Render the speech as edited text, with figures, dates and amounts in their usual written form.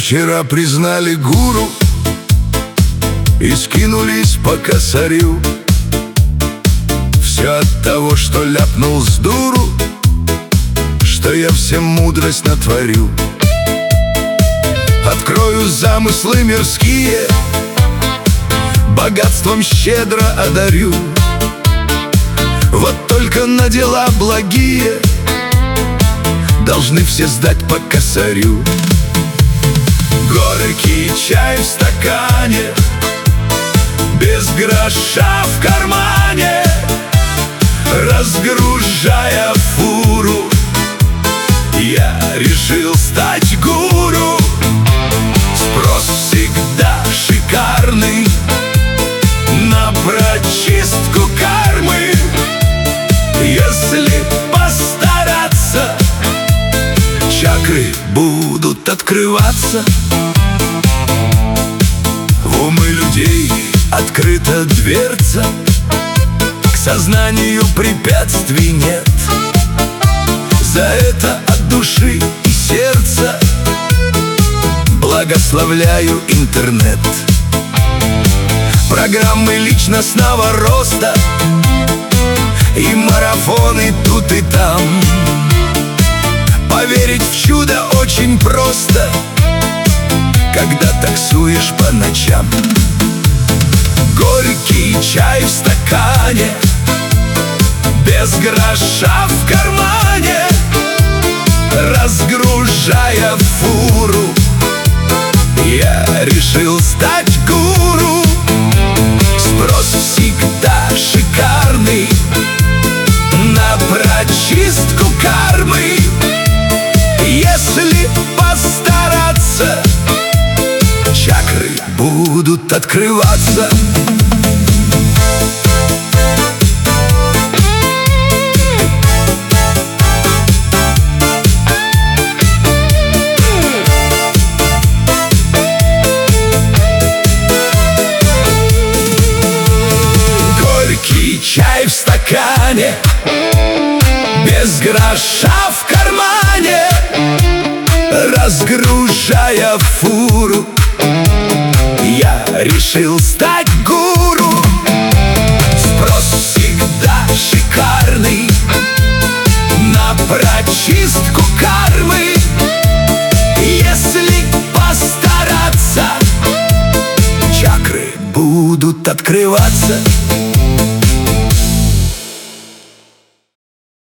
вчера признали гуру и скинулись по косарю. Все от того, что ляпнул с дуру, что я всем мудрость натворю. Открою замыслы мирские, богатством щедро одарю. Вот только на дела благие должны все сдать по косарю. Горький чай в стакане, без гроша в кармане, разгружая фуру, я решил стать гуру. Спрос всегда шикарный на прочистку кармы. Если постараться, чакры будут открываться. В умы людей открыта дверца, к сознанию препятствий нет. За это от души и сердца благословляю интернет. Программы личностного роста и марафоны тут и там. Поверить в чудо очень просто, когда таксуешь по ночам. Горький чай в стакане, без гроша в кармане, разгружая фуру, я решил стать гуру. Спрос всегда шикарный на прочистку кармы. Если постараться, чакры будут открываться. Горький чай в стакане, без гроша в кармане, разгружая фуру, я решил стать гуру. Спрос всегда шикарный на прочистку кармы. Если постараться, чакры будут открываться.